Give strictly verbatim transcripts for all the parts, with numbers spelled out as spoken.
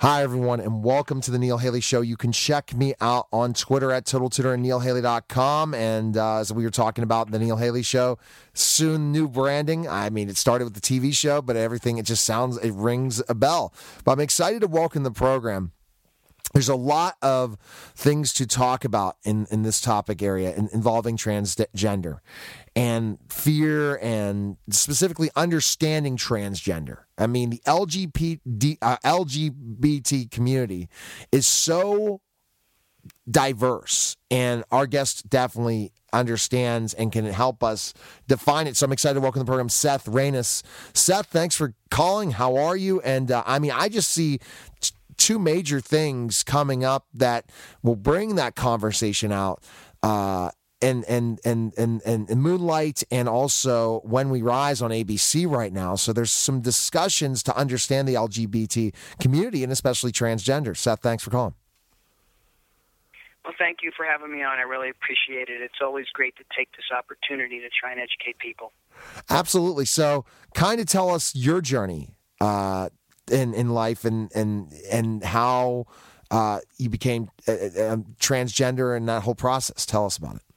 Hi, everyone, and welcome to the Neil Haley Show. You can check me out on Twitter at Total Tutor and Neil Haley dot com. And uh, as we were talking about the Neil Haley Show, soon new branding. I mean, it started with the T V show, but everything, it just sounds, it rings a bell. But I'm excited to welcome the program. There's a lot of things to talk about in, in this topic area in, involving transgender and fear and specifically understanding transgender. I mean, the L G B T, uh, L G B T community is so diverse, and our guest definitely understands and can help us define it. So I'm excited to welcome to the program Seth Reynos. Seth, thanks for calling. How are you? And uh, I mean, I just see t- two major things coming up that will bring that conversation out. Uh, And and, and and and and Moonlight, and also When We Rise on A B C right now. So there's some discussions to understand the L G B T community and especially transgender. Seth, thanks for calling. Well, thank you for having me on. I really appreciate it. It's always great to take this opportunity to try and educate people. Absolutely. So kind of tell us your journey uh, in in life and and and how uh, you became uh, uh, transgender and that whole process. Tell us about it.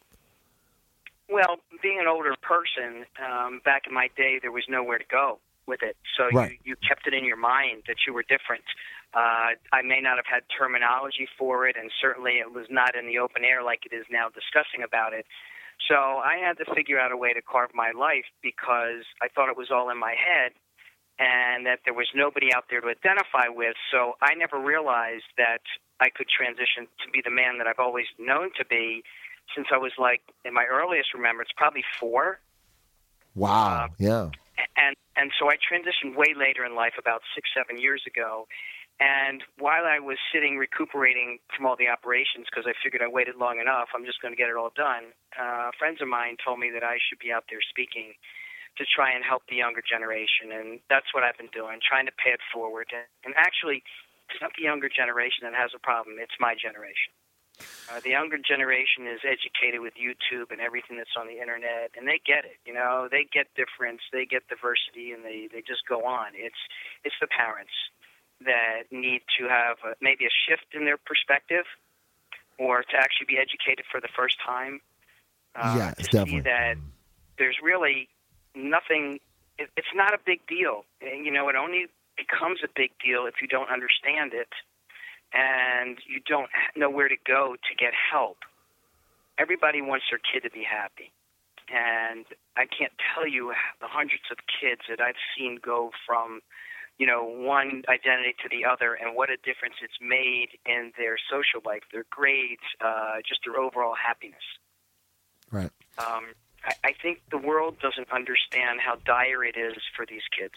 Well, being an older person, um, back in my day, there was nowhere to go with it. So right. you, you kept it in your mind that you were different. Uh, I may not have had terminology for it, and certainly it was not in the open air like it is now discussing about it. So I had to figure out a way to carve my life because I thought it was all in my head and that there was nobody out there to identify with. So I never realized that I could transition to be the man that I've always known to be since I was like, in my earliest remembrance, probably four. Wow, uh, yeah. And and so I transitioned way later in life, about six, seven years ago. And while I was sitting recuperating from all the operations, because I figured I waited long enough, I'm just going to get it all done, uh, friends of mine told me that I should be out there speaking to try and help the younger generation. And that's what I've been doing, trying to pay it forward. And actually, it's not the younger generation that has a problem. It's my generation. Uh, the younger generation is educated with YouTube and everything that's on the internet, and they get it. You know, they get difference, they get diversity, and they, they just go on. It's it's the parents that need to have a, maybe a shift in their perspective, or to actually be educated for the first time. Uh, yeah, to definitely. see that there's really nothing. It, it's not a big deal. And, you know, it only becomes a big deal if you don't understand it. And you don't know where to go to get help. Everybody wants their kid to be happy. And I can't tell you the hundreds of kids that I've seen go from, you know, one identity to the other and what a difference it's made in their social life, their grades, uh, just their overall happiness. Right. Um, I, I think the world doesn't understand how dire it is for these kids.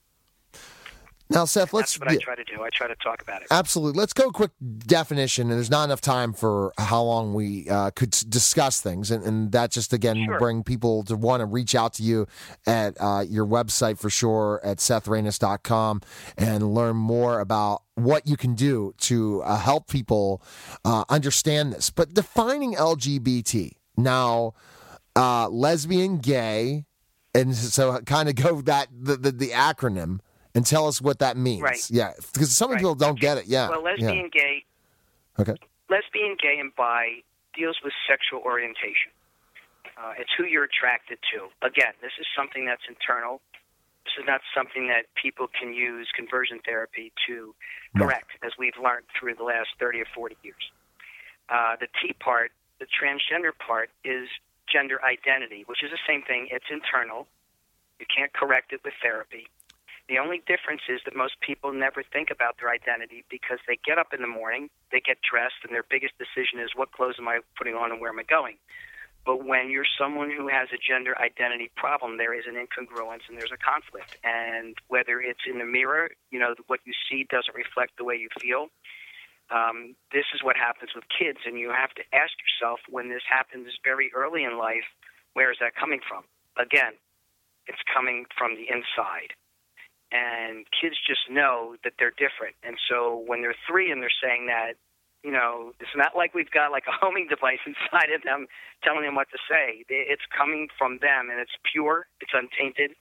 Now, Seth, let's. That's what I try to do. I try to talk about it. Absolutely. Let's go a quick definition, and there's not enough time for how long we uh, could discuss things, and, and that just, again, Sure. will bring people to want to reach out to you at uh, your website for sure, at Seth Reynos dot com, and learn more about what you can do to uh, help people uh, understand this. But defining L G B T, now, uh, lesbian, gay, and so kind of go that the, the, the acronym, and tell us what that means. Right. Yeah, because some right. people don't get it. Yeah. Well, lesbian, yeah. gay. Okay. Lesbian, gay, and bi deals with sexual orientation. Uh, it's who you're attracted to. Again, this is something that's internal. This is not something that people can use conversion therapy to correct, no. as we've learned through the last thirty or forty years. Uh, the T part, the transgender part, is gender identity, which is the same thing. It's internal. You can't correct it with therapy. The only difference is that most people never think about their identity because they get up in the morning, they get dressed, and their biggest decision is what clothes am I putting on and where am I going? But when you're someone who has a gender identity problem, there is an incongruence and there's a conflict. And whether it's in the mirror, you know, what you see doesn't reflect the way you feel. Um, this is what happens with kids, and you have to ask yourself when this happens very early in life, where is that coming from? Again, it's coming from the inside. And kids just know that they're different. And so when they're three and they're saying that, you know, it's not like we've got like a homing device inside of them telling them what to say. It's coming from them, and it's pure, it's untainted,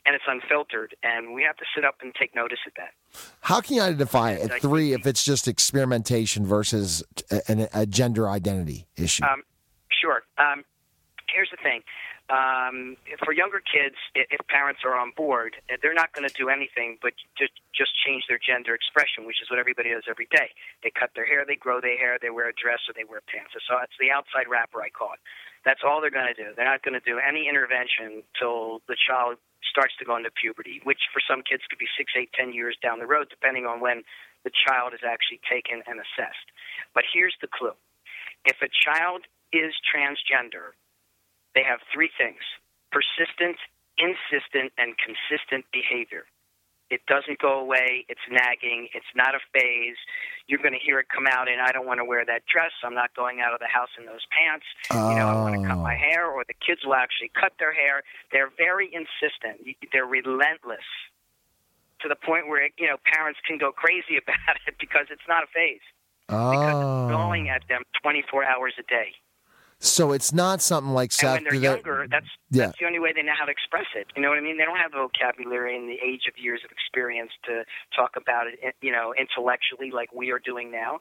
and it's unfiltered, and we have to sit up and take notice of that. How can you identify And I at three think- if it's just experimentation versus a, a gender identity issue? Um, sure. Um, here's the thing. Um, for younger kids, i- if parents are on board, they're not going to do anything but just just change their gender expression, which is what everybody does every day. They cut their hair, they grow their hair, they wear a dress, or they wear pants. So it's the outside wrapper, I call it. That's all they're going to do. They're not going to do any intervention till the child starts to go into puberty, which for some kids could be six, eight, ten years down the road, depending on when the child is actually taken and assessed. But here's the clue. If a child is transgender, they have three things: persistent, insistent, and consistent behavior. It doesn't go away. It's nagging. It's not a phase. You're going to hear it come out, and I don't want to wear that dress. I'm not going out of the house in those pants. Oh. You know, I want to cut my hair, or the kids will actually cut their hair. They're very insistent. They're relentless to the point where, you know, parents can go crazy about it because it's not a phase. Oh. Because it's going at them twenty-four hours a day. So it's not something like And Seth. when they're that- younger, that's yeah. that's the only way they know how to express it. You know what I mean? They don't have the vocabulary and the age of years of experience to talk about it, you know, intellectually like we are doing now.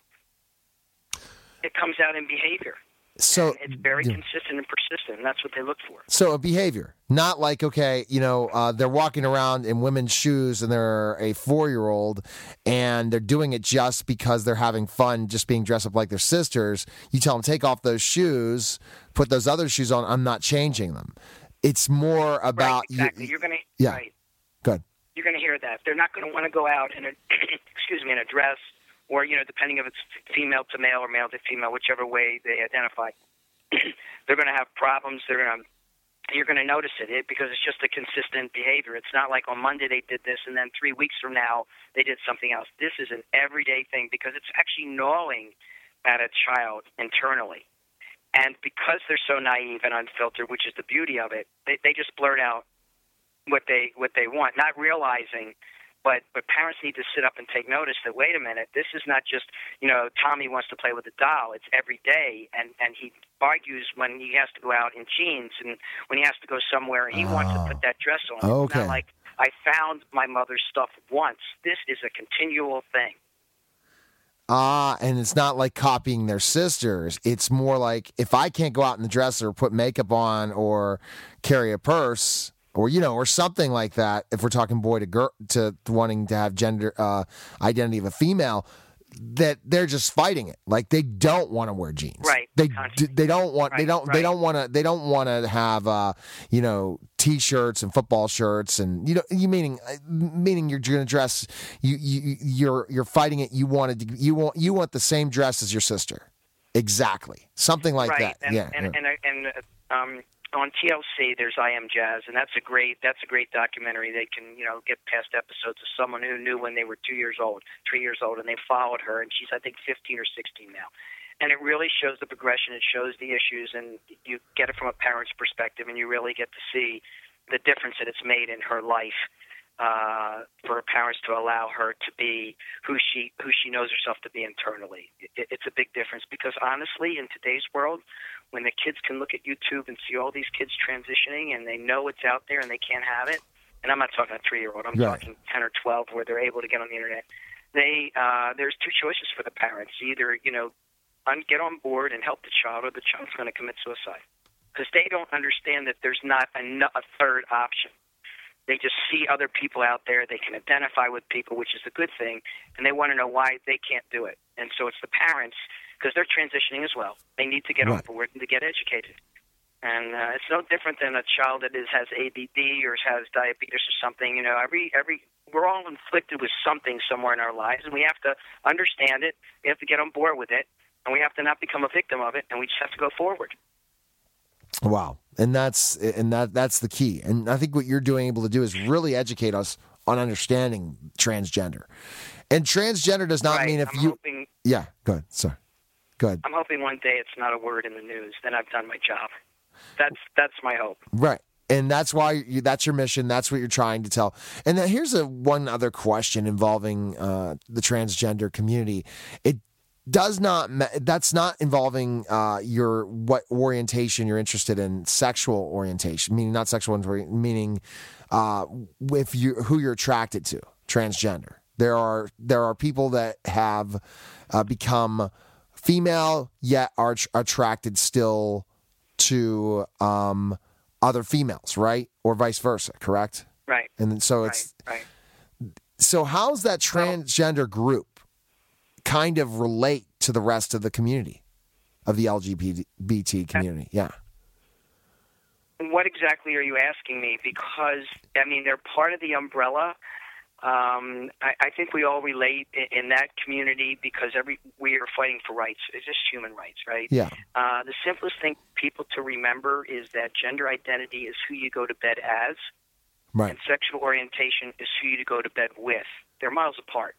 It comes out in behavior. So And it's very yeah. consistent and persistent, and that's what they look for. So a behavior, not like, okay, you know, uh, they're walking around in women's shoes and they're a four-year-old and they're doing it just because they're having fun, just being dressed up like their sisters. You tell them, take off those shoes, put those other shoes on. I'm not changing them. It's more about... Right, exactly. You, You're going to... yeah. Right. Good. You're going to hear that. They're not going to want to go out in a, excuse me, in a dress, or, you know, depending if it's female to male or male to female, whichever way they identify. They're going to have problems. They're going to, you're going to notice it, it because it's just a consistent behavior. It's not like on Monday they did this and then three weeks from now they did something else. This is an everyday thing because it's actually gnawing at a child internally. And because they're so naive and unfiltered, which is the beauty of it, they, they just blurt out what they what they want, not realizing. But but parents need to sit up and take notice that, wait a minute, this is not just, you know, Tommy wants to play with a doll. It's every day. And, and he argues when he has to go out in jeans and when he has to go somewhere and he Oh. wants to put that dress on. It's Okay. not like I found my mother's stuff once. This is a continual thing. Ah, and it's not like copying their sisters. It's more like, if I can't go out in the dresser, put makeup on, or carry a purse, or, you know, or something like that, if we're talking boy to girl, to wanting to have gender uh, identity of a female, that they're just fighting it. Like, they don't want to wear jeans. Right. They Constantly. they don't want they Right, don't they right. don't want to they don't want to have uh you know, t-shirts and football shirts, and you know, you meaning meaning you're going to dress, you you you're you're fighting it. You wanted to, you want you want the same dress as your sister. Exactly. Something like right. that. And, yeah. and, yeah. and, and uh, um, on T L C, there's I Am Jazz, and that's a great that's a great documentary. They can, you know, get past episodes of someone who knew when they were two years old, three years old, and they followed her, and she's, I think, fifteen or sixteen now. And it really shows the progression. It shows the issues, and you get it from a parent's perspective, and you really get to see the difference that it's made in her life uh, for her parents to allow her to be who she who she knows herself to be internally. It, it's a big difference because, honestly, in today's world, when the kids can look at YouTube and see all these kids transitioning and they know it's out there and they can't have it, and I'm not talking a three-year-old, I'm Right. talking ten or twelve where they're able to get on the internet, they uh, there's two choices for the parents. Either, you know, un- get on board and help the child, or the child's going to commit suicide because they don't understand that there's not a, a third option. They just see other people out there. They can identify with people, which is a good thing, and they want to know why they can't do it. And so it's the parents, because they're transitioning as well. They need to get Right. on board and to get educated. And uh, it's no different than a child that is has A D D or has diabetes or something. You know, every every we're all inflicted with something somewhere in our lives, and we have to understand it. We have to get on board with it, and we have to not become a victim of it. And we just have to go forward. Wow. And that's and that that's the key. And I think what you're doing able to do is really educate us on understanding transgender. And transgender does not right. mean if I'm you hoping, Yeah, go ahead. Sorry. Go ahead. I'm hoping one day it's not a word in the news. Then I've done my job. That's that's my hope. Right. And that's why you, that's your mission. That's what you're trying to tell. And then here's a one other question involving uh, the transgender community. It does not that's not involving uh, your what orientation you're interested in, sexual orientation, meaning not sexual orientation, meaning uh, if you who you're attracted to, transgender. There are there are people that have uh, become female yet are tr- attracted still to um, other females, right, or vice versa, correct? Right. And so it's right. right. So how's that transgender group kind of relate to the rest of the community, of the L G B T community? Yeah. What exactly are you asking me? Because, I mean, they're part of the umbrella. Um, I, I think we all relate in, in that community because every we are fighting for rights. It's just human rights, right? Yeah. Uh, the simplest thing people to remember is that gender identity is who you go to bed as, right, and sexual orientation is who you go to bed with. They're miles apart.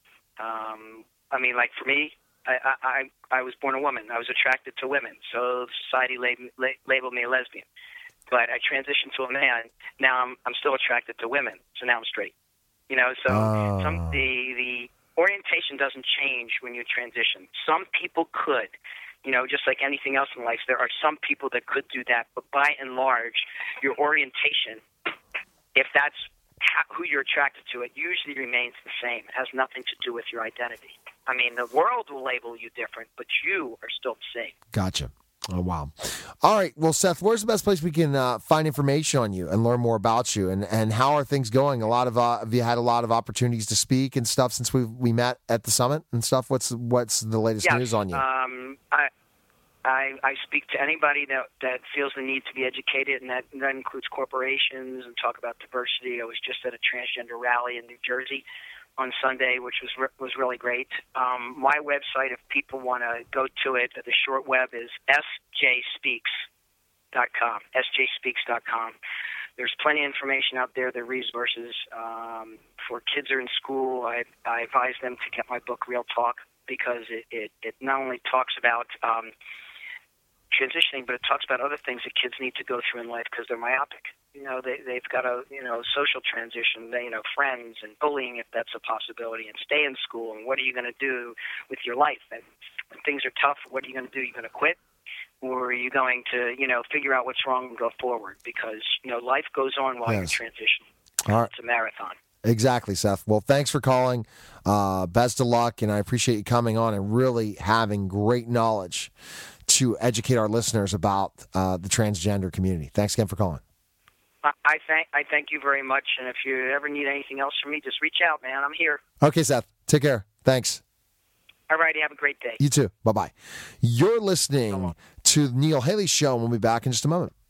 Um, I mean, like for me, I, I I was born a woman. I was attracted to women, so society lab- labeled me a lesbian. But I transitioned to a man. Now I'm I'm still attracted to women, so now I'm straight. You know, so oh. some, the the orientation doesn't change when you transition. Some people could, you know, just like anything else in life, there are some people that could do that. But by and large, your orientation, if that's how, who you're attracted to, it usually remains the same. It has nothing to do with your identity. I mean, the world will label you different, but you are still the same. Gotcha. Oh, wow. All right. Well, Seth, where's the best place we can uh, find information on you and learn more about you? And, and how are things going? A lot of uh, have you had a lot of opportunities to speak and stuff since we we met at the summit and stuff? What's what's the latest yes, news on you? Um, I, I I speak to anybody that that feels the need to be educated, and that, and that includes corporations, and talk about diversity. I was just at a transgender rally in New Jersey on Sunday, which was re- was really great. Um, my website, if people want to go to it, the short web is s j speaks dot com, s j speaks dot com. There's plenty of information out there, there are resources. Um, for kids who are in school, I, I advise them to get my book, Real Talk, because it, it, it not only talks about um, transitioning, but it talks about other things that kids need to go through in life because they're myopic. You know, they, they've got a, you know, social transition, they, you know, friends and bullying if that's a possibility, and stay in school, and what are you going to do with your life? And when things are tough, what are you going to do? Are you going to quit? Or are you going to, you know, figure out what's wrong and go forward? Because, you know, life goes on while yes. you're transitioning. All right. It's a marathon. Exactly, Seth. Well, thanks for calling. Uh, best of luck, and I appreciate you coming on and really having great knowledge to educate our listeners about uh, the transgender community. Thanks again for calling. I thank I thank you very much, and if you ever need anything else from me, just reach out, man. I'm here. Okay, Seth. Take care. Thanks. All righty. Have a great day. You too. Bye-bye. You're listening to the Neil Haley Show, and we'll be back in just a moment.